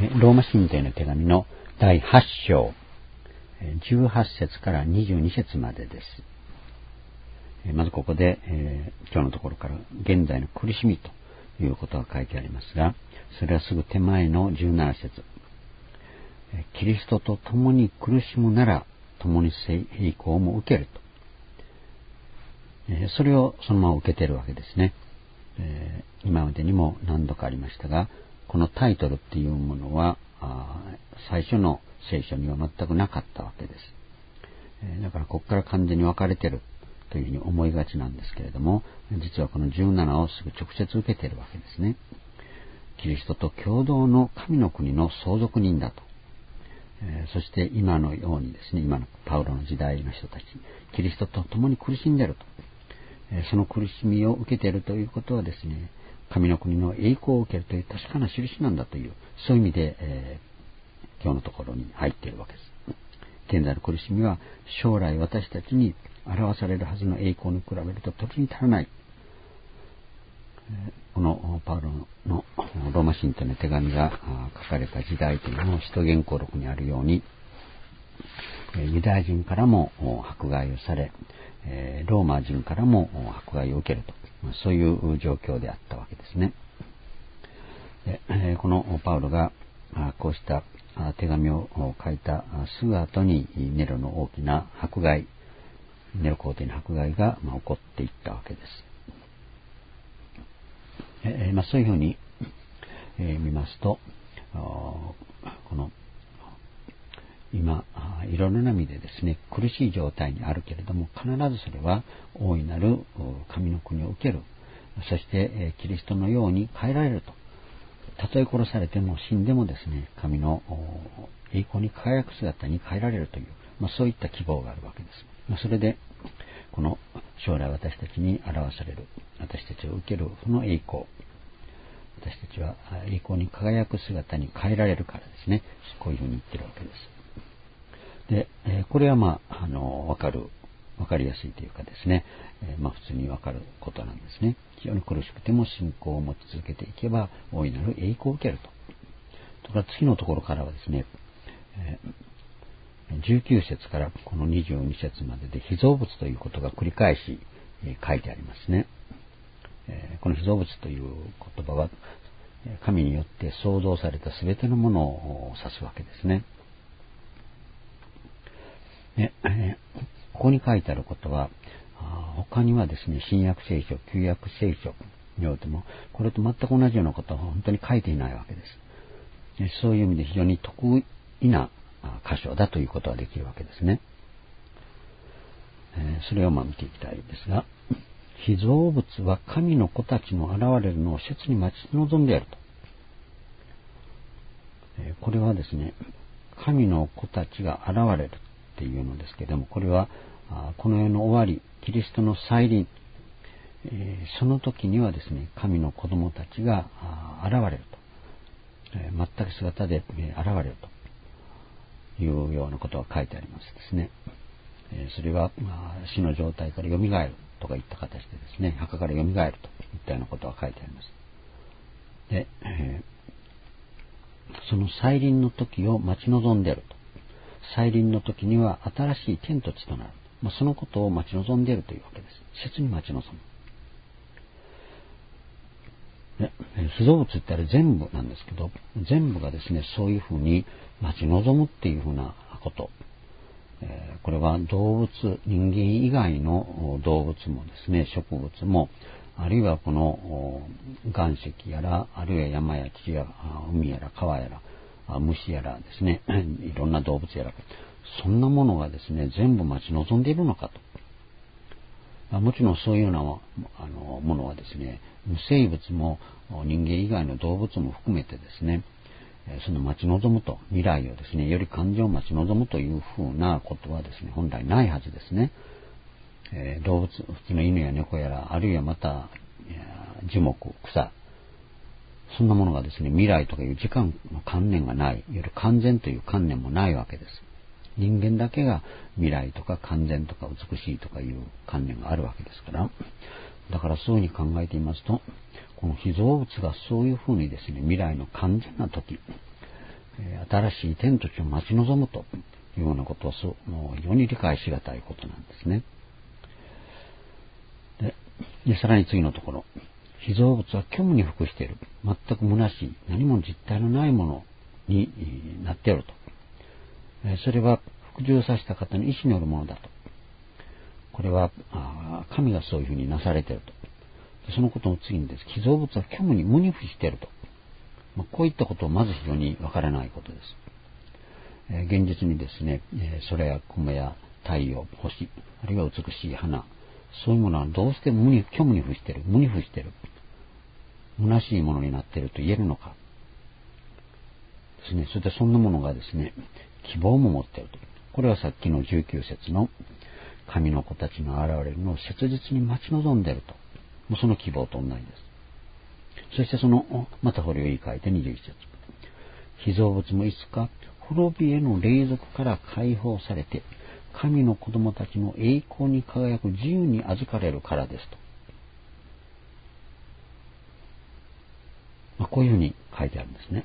ローマ神帝の手紙の第8章、18節から22節までです。まずここで、今日のところから現在の苦しみということが書いてありますが、それはすぐ手前の17節。キリストと共に苦しむなら共に栄光も受けると。それをそのまま受けているわけですね。今までにも何度かありましたが、このタイトルっていうものは最初の聖書には全くなかったわけです。だからここから完全に分かれているというふうに思いがちなんですけれども、実はこの17をすぐ直接受けているわけですね。キリストと共同の神の国の相続人だと。そして今のようにですね、今のパウロの時代の人たち、キリストと共に苦しんでいると。その苦しみを受けているということはですね、神の国の栄光を受けるという確かな印なんだという、そういう意味で、今日のところに入っているわけです。現在の苦しみは将来私たちに表されるはずの栄光に比べると時に足らない。このパウロのローマ神帝の手紙が書かれた時代というのを使徒言行録にあるように、ユダヤ人からも迫害をされ、ローマ人からも迫害を受けると、そういう状況であったわけですね。でこのパウロがこうした手紙を書いたすぐ後にネロの大きな迫害、ネロ皇帝の迫害が起こっていったわけです。そういうふうに、見ますと、この今いろいろな意味でですね、苦しい状態にあるけれども、必ずそれは大いなる神の国を受ける、そしてキリストのように変えられると。たとえ殺されても死んでもですね、神の栄光に輝く姿に変えられるという、そういった希望があるわけです。それでこの将来私たちに表される、私たちを受けるその栄光、私たちは栄光に輝く姿に変えられるからですね、こういうふうに言ってるわけです。で、これは分かりやすいというかですね、普通に分かることなんですね。非常に苦しくても信仰を持ち続けていけば大いなる栄光を受けると。とから次のところからはですね、19節からこの22節までで被造物ということが繰り返し書いてありますね。この被造物という言葉は神によって創造されたすべてのものを指すわけですね。ここに書いてあることは他にはですね、新約聖書、旧約聖書においてもこれと全く同じようなことは本当に書いていないわけです。そういう意味で非常に特異な箇所だということができるわけですね。それを見ていきたいですが、被造物は神の子たちの現れるのを切に待ち望んでいると。これはですね、神の子たちが現れるっていうのですけれども、これはこの世の終わり、キリストの再臨、その時にはですね、神の子供たちが現れると、全く姿で現れるというようなことが書いてありますですね。それは死の状態からよみがえるとかいった形でですね、墓からよみがえるといったようなことが書いてあります。で、その再臨の時を待ち望んでいると。再臨の時には新しい天と地となる。そのことを待ち望んでいるというわけです。切に待ち望む。被造物ってあれ全部なんですけど、全部がですね、そういうふうに待ち望むっていうふうなこと。これは動物、人間以外の動物もですね、植物も、あるいはこの岩石やら、あるいは山や地や海やら川やら虫やらですね、いろんな動物やら、そんなものがですね、全部待ち望んでいるのかと。もちろんそういうようなものはですね、無生物も人間以外の動物も含めてですね、その待ち望むと、未来をですね、より完全を待ち望むというふうなことはですね、本来ないはずですね。動物、普通の犬や猫やら、あるいはまた樹木、草、そんなものがですね、未来とかいう時間の観念がない、より完全という観念もないわけです。人間だけが未来とか完全とか美しいとかいう観念があるわけですから、だからそういうふうに考えていますと、この被造物がそういうふうにですね、未来の完全な時、 新しい天と地を待ち望むというようなことはもう非常に理解しがたいことなんですね。でさらに次のところ、被造物は虚無に服している、全く虚しい、何も実体のないものになっていると。それは服従させた方の意志によるものだと。これは神がそういうふうになされていると。そのことの次にです。被造物は虚無に無に伏していると。こういったことをまず非常にわからないことです。現実にですね、空や雲や太陽、星、あるいは美しい花、そういうものはどうしても虚無に伏している、無に伏している、虚しいものになっていると言えるのか。ですね、それでそんなものがですね、希望も持っていると。これはさっきの19節の神の子たちの現れるのを切実に待ち望んでいると。もうその希望と同じです。そしてその、またこれを言い換えて21節。被造物もいつか滅びへの霊俗から解放されて、神の子供たちの栄光に輝く自由に預かれるからですと。こういうふうに書いてあるんですね。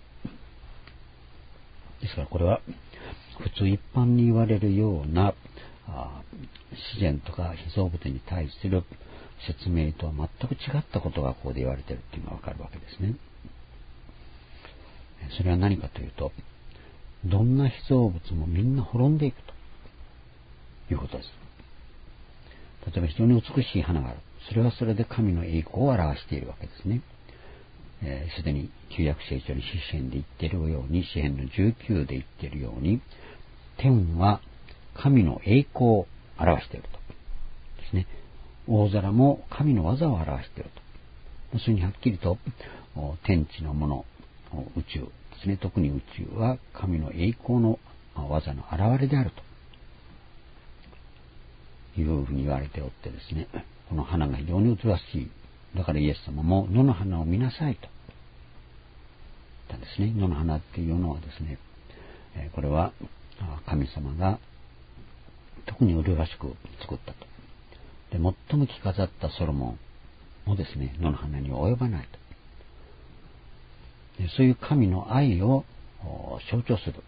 ですからこれは普通一般に言われるような自然とか被造物に対する説明とは全く違ったことがここで言われているというのがわかるわけですね。それは何かというと、どんな被造物もみんな滅んでいくということです。例えば非常に美しい花がある。それはそれで神の栄光を表しているわけですね。すでに旧約聖書に詩篇で言っているように、詩篇の19で言っているように、天は神の栄光を表しているとですね。大空も神の技を表していると。それにはっきりと天地のもの、宇宙ですね。特に宇宙は神の栄光の技の現れであるというふうに言われておってですね。この花が非常に美しい。だからイエス様も野の花を見なさいと言ったんですね。野の花っていうのはですね、これは神様が特に麗しく作ったと。で、最も着飾ったソロモンもですね、野の花には及ばないと。で、そういう神の愛を象徴する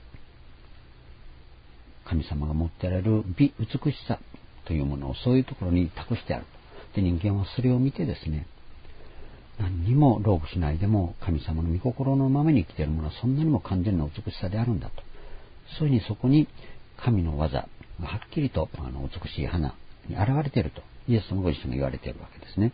神様が持っておられる美、美しさというものをそういうところに託してあると。で、人間はそれを見てですね、何にも労苦しないでも神様の御心のままに生きているものはそんなにも完全な美しさであるんだと。そういうふうにそこに神の技がはっきりと美しい花に現れているとイエス様ご自身が言われているわけですね。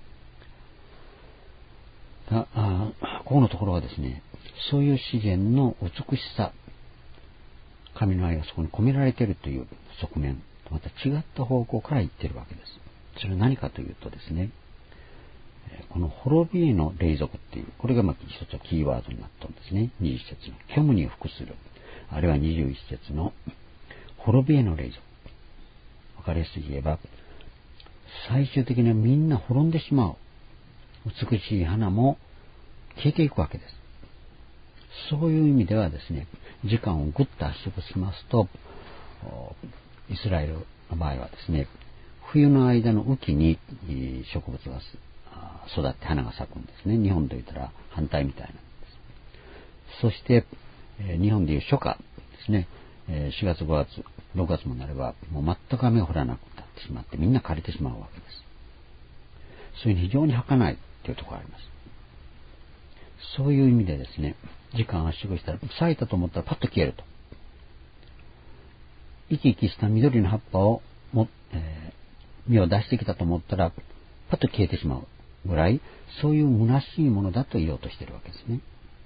ここのところはですね、そういう自然の美しさ、神の愛がそこに込められているという側面とまた違った方向から言っているわけです。それは何かというとですね、この滅びへの霊俗っていう、これが一つのキーワードになったんですね。20節の虚無に服する、あるいは21節の滅びへの霊俗。わかりやすく言えば、最終的にはみんな滅んでしまう。美しい花も消えていくわけです。そういう意味ではですね、時間をぐっと圧縮しますと、イスラエルの場合はですね、冬の間の雨季に植物が育って花が咲くんですね。日本で言ったら反対みたいなんです。そして、日本でいう初夏ですね、4月5月6月もなればもう全く雨が降らなくなってしまってみんな枯れてしまうわけです。そういう非常に儚いというところがあります。そういう意味でですね、時間圧縮したら咲いたと思ったらパッと消えると。生き生きした緑の葉っぱを実を出してきたと思ったらパッと消えてしまうぐらい、そういう虚しいものだと言おうとしているわけですね。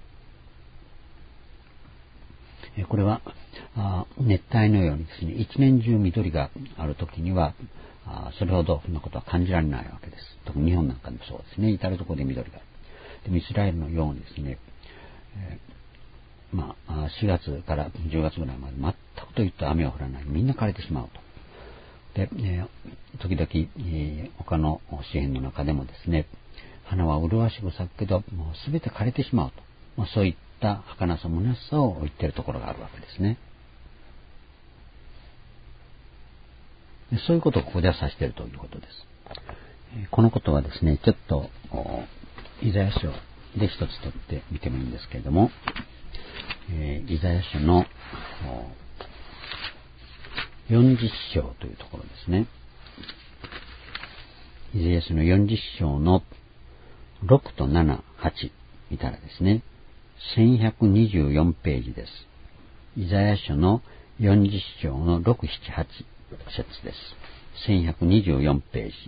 これは熱帯のようにですね、一年中緑があるときにはそれほどそんなことは感じられないわけです。特に日本なんかでもそうですね。至るところで緑がある。でもイスラエルのようにですね、4月から10月ぐらいまで全くといった雨は降らない。みんな枯れてしまうと。で、時々、他の詩篇の中でもですね、花は麗しく咲くけど、もうすべて枯れてしまうと。そういった儚さ、虚しさを言っているところがあるわけですね。でそういうことをここでは指しているということです。このことはですね、ちょっと、イザヤ書で一つ取ってみてもいいんですけれども、 イザヤ書の40章というところですね。イザヤ書の40章の6と7、8見たらですね、1124ページです。イザヤ書の40章の6、7、8節です。1124ページ。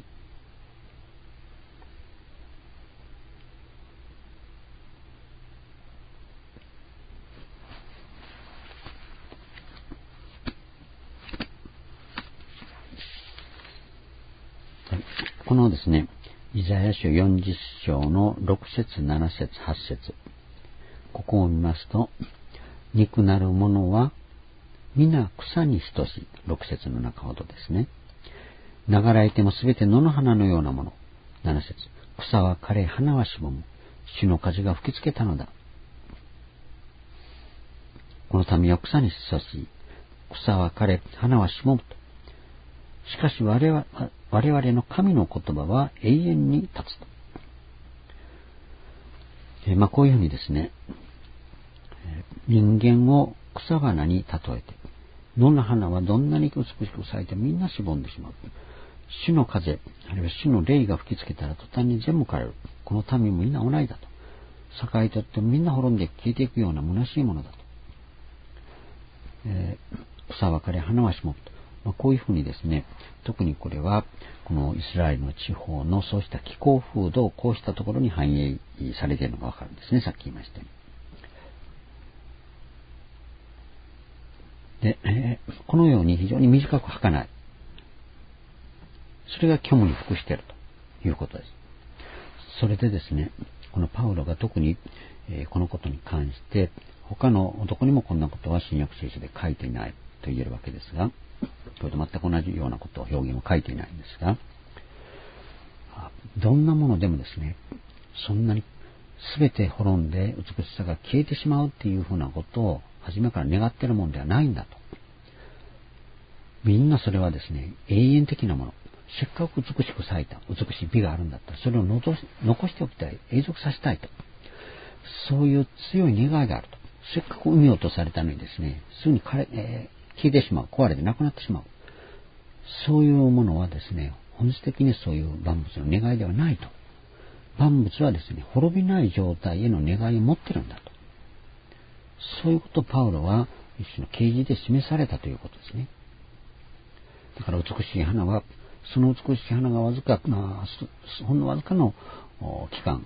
このですね、イザヤ書40章の6節、7節、8節、ここを見ますと、肉なるものは皆草に等しい。6節の中ほどですね。流られてもすべて野の花のようなもの。7節、草は枯れ、花はしぼむ。主の風が吹きつけたのだ。この民は草に等しい。草は枯れ、花はしぼむと。しかし我々の神の言葉は永遠に立つと。こういうふうにですね、人間を草花に例えて、野の花はどんなに美しく咲いてみんなしぼんでしまう。主の風、あるいは主の霊が吹きつけたら途端に全部枯れる。この民もみんな同じだと。栄えとってもみんな滅んで消えていくような虚しいものだと。草は枯れ、花はしぼむと。こういうふうにですね、特にこれはこのイスラエルの地方のそうした気候風土をこうしたところに反映されているのがわかるんですね。さっき言いましたように。で、このように非常に短く儚い。それが虚無に服しているということです。それでですね、このパウロが特に、このことに関して他のどこにもこんなことは新約聖書で書いていないと言えるわけですが、これと全く同じようなことを表現を書いていないんですが、どんなものでもですね、そんなに全て滅んで美しさが消えてしまうっていうふうなことを初めから願っているものではないんだと。みんなそれはですね、永遠的なもの。せっかく美しく咲いた、美しい美があるんだったら、それを残しておきたい、永続させたいと。そういう強い願いがあると。せっかく産み落とされたのにですね、すぐに消えてしまう、壊れてなくなってしまう。そういうものはですね、本質的にそういう万物の願いではないと。万物はですね、滅びない状態への願いを持っているんだと。そういうことをパウロは一種の啓示で示されたということですね。だから美しい花は、その美しい花がわずか、ほんのわずかの期間、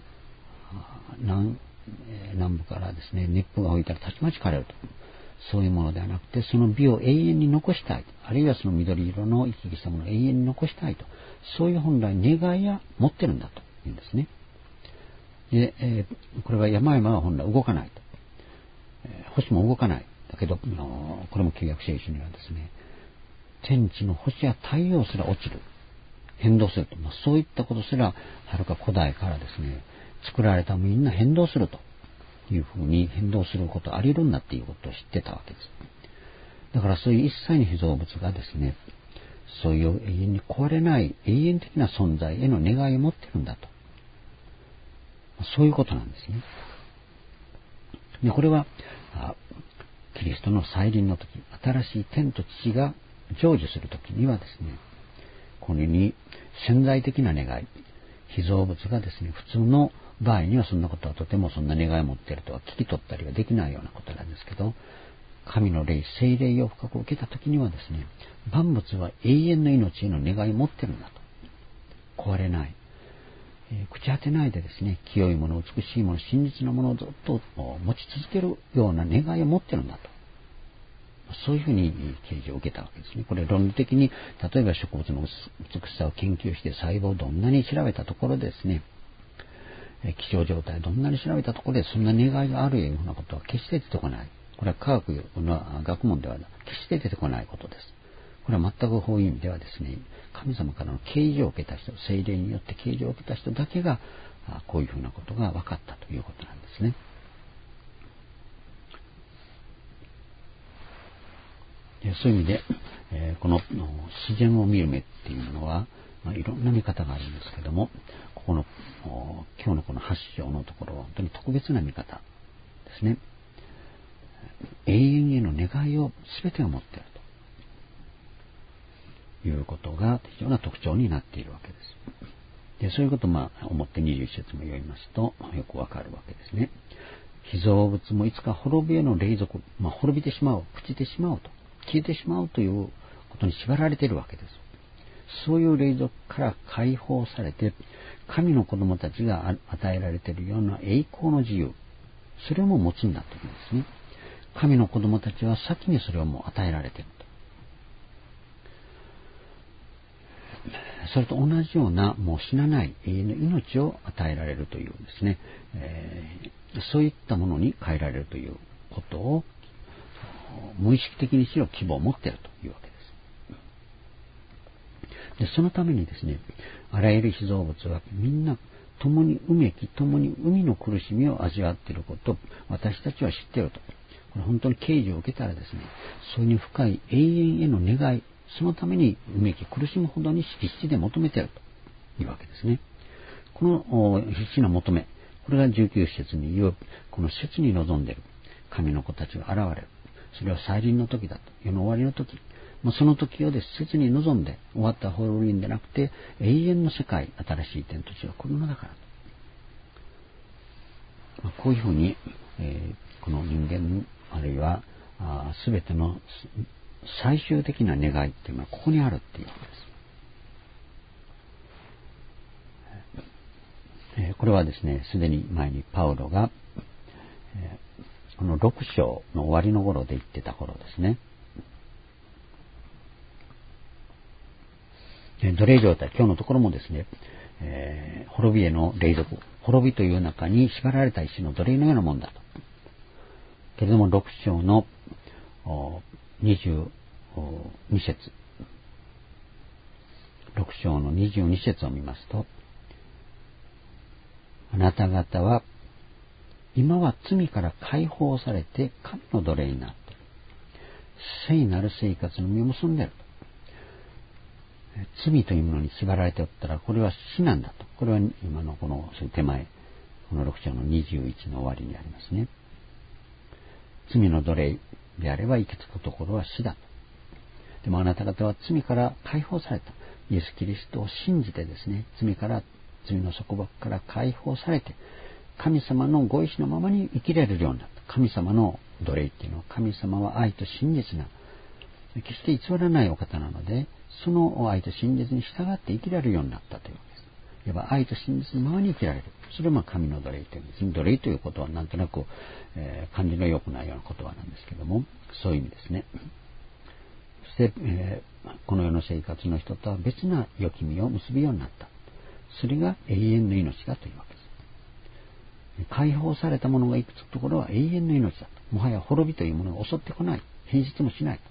南部からですね、熱風が吹いたらたちまち枯れると。そういうものではなくて、その美を永遠に残したい。あるいはその緑色の生き生きしたものを永遠に残したいと。そういう本来願いは持ってるんだというんですね。で、これは山々は本来動かないと。星も動かない。だけど、これも旧約聖書にはですね、天地の星や太陽すら落ちる。変動すると。そういったことすら、はるか古代からですね、作られたみんな変動するというふうに変動することあり得るんだっていうことを知ってたわけです。だからそういう一切の被造物がですね、そういう永遠に壊れない永遠的な存在への願いを持っているんだと。そういうことなんですね。で、これはキリストの再臨の時、新しい天と地が成就する時にはですね、このように潜在的な願い、被造物がですね、普通の場合にはそんなことはとてもそんな願いを持っているとは聞き取ったりはできないようなことなんですけど、神の霊、聖霊を深く受けた時にはですね、万物は永遠の命への願いを持っているんだと。壊れない。朽ち果てないでですね、清いもの、美しいもの、真実なものをずっと持ち続けるような願いを持っているんだと。そういうふうに啓示を受けたわけですね。これ論理的に、例えば植物の美しさを研究して細胞をどんなに調べたところでですね、気象状態をどんなに調べたところでそんな願いがあるようなことは決して出てこない。これは科学の学問では決して出てこないことです。これは全くこういう意味ではですね、神様からの啓示を受けた人、聖霊によって啓示を受けた人だけがこういうふうなことが分かったということなんですね。そういう意味で、この自然を見る目っていうのは、いろんな見方があるんですけども、ここの今日のこの8章のところは本当に特別な見方ですね。 永遠への願いを全てが持っているということが非常な特徴になっているわけです。でそういうことを思って21節も読みますとよくわかるわけですね。被造物もいつか滅びへの霊俗、滅びてしまう、朽ちてしまうと、消えてしまうということに縛られているわけです。そういう霊俗から解放されて、神の子供たちが与えられているような栄光の自由、それも持ちになっているんですね。神の子供たちは先にそれをもう与えられていると。それと同じようなもう死なない永遠の命を与えられるというですね、そういったものに変えられるということを無意識的にしろ希望を持っているというわけです。でそのためにですね、あらゆる被造物はみんな共にうめき、共に海の苦しみを味わっていることを私たちは知っていると。これ本当に啓示を受けたらですね、そういう深い永遠への願い、そのためにうめき苦しむほどに必死で求めているというわけですね。この必死な求め、これが19節に言う、この切に望んでいる神の子たちが現れる。それは再臨の時だと。世の終わりの時。その時をです切に望んで、終わった滅びんでなくて、永遠の世界、新しい天と地が来るのだからと。こういうふうに、この人間、あるいは全ての最終的な願いっていうのはここにあるっていうわけです。これはですね、すでに前にパウロが、この6章の終わりの頃で言ってた頃ですね。奴隷状態、今日のところもですね、滅びへの霊俗、滅びという中に縛られた石の奴隷のようなもんだと。けれども6章の22節、6章の22節を見ますと、あなた方は今は罪から解放されて神の奴隷になっている。聖なる生活の実を結んでいると。罪というものに縛られておったらこれは死なんだと。これは今のこの手前、この6章の21の終わりにありますね。罪の奴隷であれば行き着くところは死だと。でもあなた方は罪から解放された。イエス・キリストを信じてですね、罪の束縛から解放されて、神様のご意志のままに生きられるようになった。神様の奴隷っていうのは、神様は愛と真実な、決して偽らないお方なので、その愛と真実に従って生きられるようになったというわけです。いわば愛と真実のままに生きられる。それは神の奴隷というんです。奴隷ということはなんとなく、感じの良くないような言葉なんですけども、そういう意味ですね。そして、この世の生活の人とは別な良き実を結ぶようになった。それが永遠の命だというわけです。解放されたものがいくつくところは永遠の命だと。もはや滅びというものが襲ってこない。変質もしない。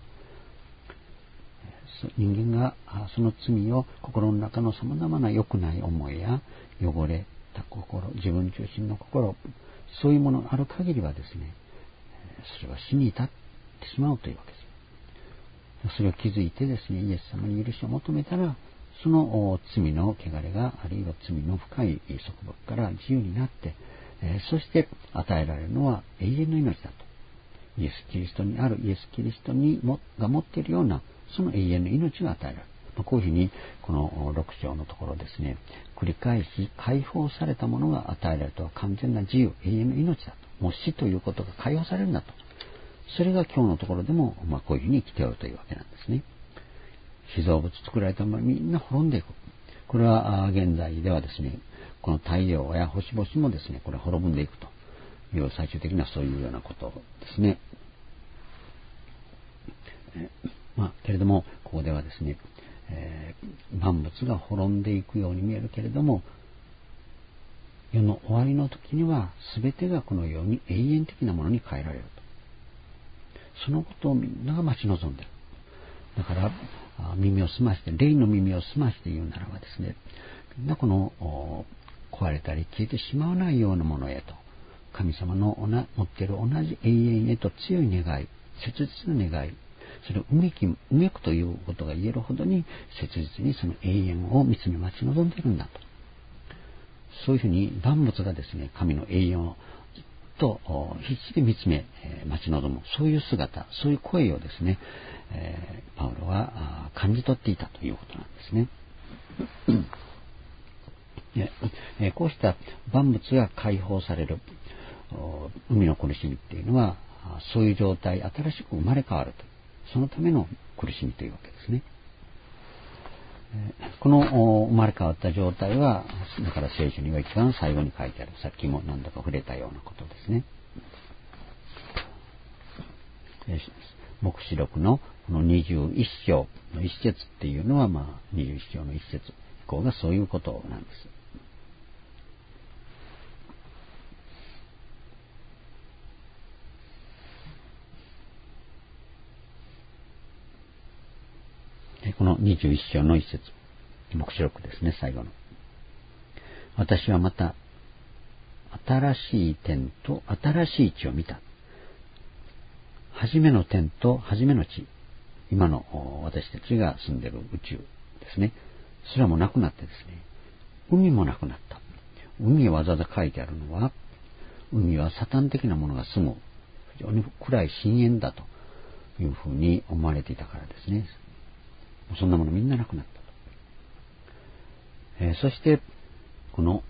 人間がその罪を心の中のさまざまな良くない思いや汚れた心、自分中心の心、そういうものがある限りはですね、それは死に至ってしまうというわけです。それを気づいてですね、イエス様に許しを求めたら、その罪の汚れが、あるいは罪の深い束縛から自由になって、そして与えられるのは永遠の命だと。イエス・キリストにあるイエス・キリストが持っているような、その永遠の命が与えられる。こういうふうに、この6章のところですね、繰り返し解放されたものが与えられるとは完全な自由、永遠の命だと。もう死ということが解放されるんだと。それが今日のところでも、こういうふうに生きておるというわけなんですね。被造物作られたものみんな滅んでいく。これは現在ではですね、この太陽や星々もですね、これは滅ぶんでいくという最終的なそういうようなことですね。けれどもここではですね、万物が滅んでいくように見えるけれども、世の終わりの時には全てがこのように永遠的なものに変えられると。そのことをみんなが待ち望んでいる。だから耳を澄まして、霊の耳を澄まして言うならばですね、みんなこの壊れたり消えてしまわないようなものへと、神様の持っている同じ永遠へと強い願い、切実な願い、それをうめくということが言えるほどに切実にその永遠を見つめ待ち望んでいるんだと。そういうふうに万物がですね、神の永遠をと必死で見つめ、待ち望む、そういう姿、そういう声をですね、パウロは感じ取っていたということなんですね。こうした万物が解放される海の苦しみっていうのは、そういう状態、新しく生まれ変わるという、そのための苦しみというわけですね。この生まれ変わった状態は、だから聖書には一番最後に書いてある、さっきも何度か触れたようなことですね。黙示録のこの21章の一節っていうのは、21章の一節以降がそういうことなんです。この21章の一節、黙示録ですね、最後の。私はまた、新しい天と新しい地を見た。初めの天と初めの地、今の私たちが住んでいる宇宙ですね。それはもうなくなってですね、海もなくなった。海はわざわざ書いてあるのは、海はサタン的なものが住む、非常に暗い深淵だというふうに思われていたからですね。そんなものみんななくなったと。そして、この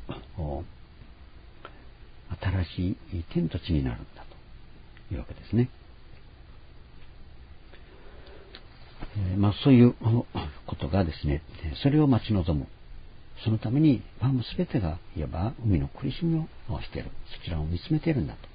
新しい天と地になるんだというわけですね。そういうことがですね、それを待ち望む。そのために万物すべてがいわば海の苦しみをしている。そちらを見つめているんだと。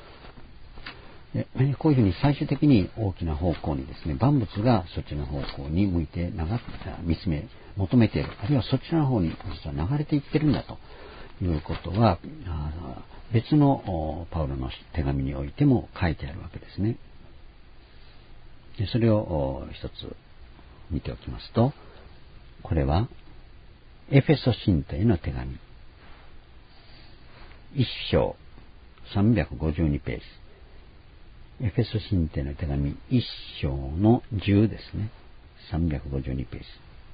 こういうふうに最終的に大きな方向にですね、万物がそっちの方向に向いて見つめ、求めている。あるいはそちらの方に実は流れていってるんだということは、別のパウロの手紙においても書いてあるわけですね。でそれを一つ見ておきますと、これはエフェソ信徒への手紙1章352ページ、エフェソ信徒への手紙1章の10ですね、352ページ。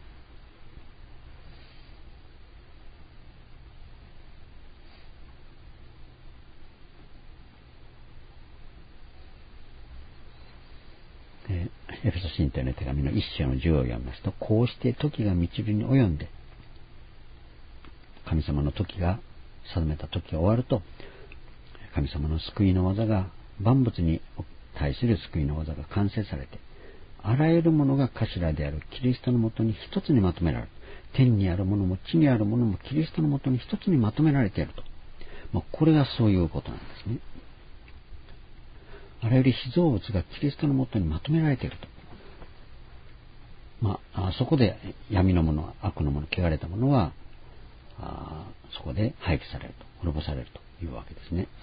エフェソ信徒への手紙の1章の10を読みますと、こうして時が満ちるに及んで、神様の時が定めた時が終わると、神様の救いの技が、万物に対する救いの技が完成されて、あらゆるものが頭であるキリストのもとに一つにまとめられる。天にあるものも地にあるものもキリストのもとに一つにまとめられていると。これがそういうことなんですね。あらゆる被造物がキリストのもとにまとめられていると。そこで闇のもの、悪のもの、汚れたものは、そこで廃棄されると、滅ぼされるというわけですね。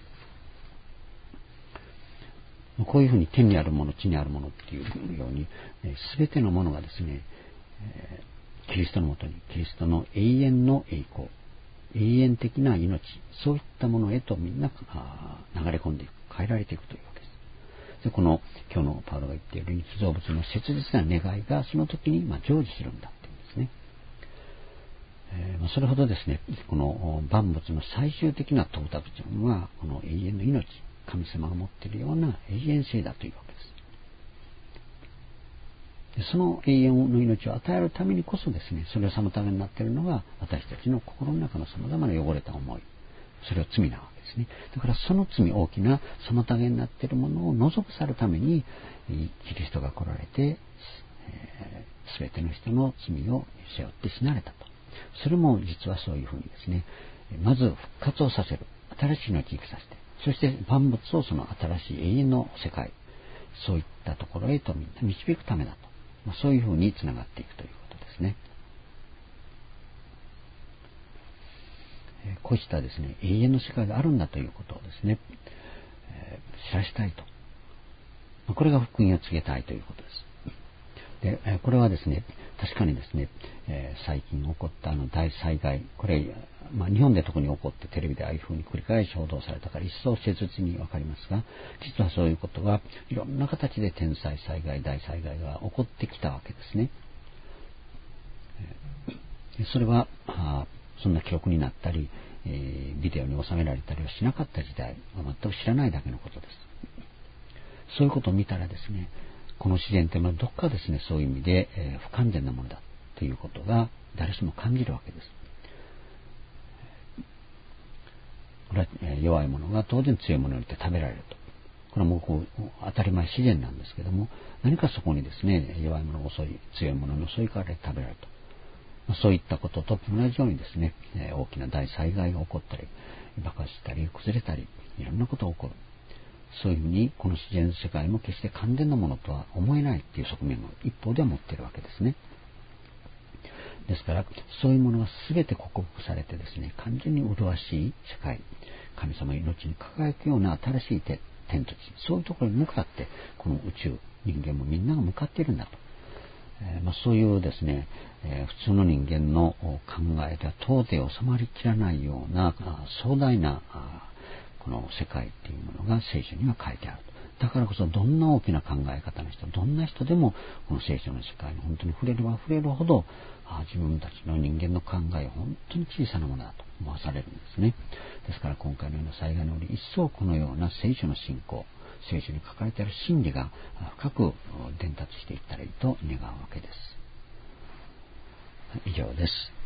こういうふうに天にあるもの、地にあるものっていうように、すべてのものがですね、キリストのもとに、キリストの永遠の栄光、永遠的な命、そういったものへとみんな流れ込んでいく、変えられていくというわけです。で、この今日のパウロが言っているように、被造物の切実な願いがその時に成就するんだっていうんですね。それほどですね、この万物の最終的な到達というのは、この永遠の命、神様が持っているような永遠性だというわけです。でその永遠の命を与えるためにこそですね、それを妨げになっているのが私たちの心の中の様々な汚れた思い、それは罪なわけですね。だからその罪、大きな妨げになっているものを除くさるためにキリストが来られて、全ての人の罪を背負って死なれたと。それも実はそういうふうにですね、まず復活をさせる、新しい命を生きさせて、そして万物をその新しい永遠の世界、そういったところへとみんな導くためだと、そういうふうにつながっていくということですね。こうしたですね、永遠の世界があるんだということをですね、知らしたいと。これが福音を告げたいということです。で、これはですね、確かにですね、最近起こった大災害、これ、日本で特に起こってテレビでああいうふうに繰り返し報道されたから一層切実にわかりますが、実はそういうことがいろんな形で天災災害、大災害が起こってきたわけですね。それはそんな記録になったり、 ビデオに収められたりはしなかった時代は全く知らないだけのことです。そういうことを見たらですね、この自然というのはどっかですね、そういう意味で、不完全なものだということが誰しも感じるわけです。これは弱いものが当然強いものによって食べられると。これはもう当たり前自然なんですけども、何かそこにですね、弱いものが襲い、強いものの襲いからで食べられると。そういったことと同じようにですね、大きな大災害が起こったり、爆発したり、崩れたり、いろんなことが起こる。そういうふうに、この自然世界も決して完全なものとは思えないっていう側面を一方では持っているわけですね。ですから、そういうものが全て克服されてですね、完全に麗しい世界、神様の命に輝くような新しい天と地、そういうところに向かって、この宇宙、人間もみんなが向かっているんだと。そういうですね、普通の人間の考えでは到底収まりきらないような壮大なこの世界っていうものが聖書には書いてある。だからこそどんな大きな考え方の人、どんな人でもこの聖書の世界に本当に触れれば触れるほど自分たちの人間の考えは本当に小さなものだと思わされるんですね。ですから今回のような災害により一層このような聖書の信仰、聖書に書かれている真理が深く伝達していったらいいと願うわけです。以上です。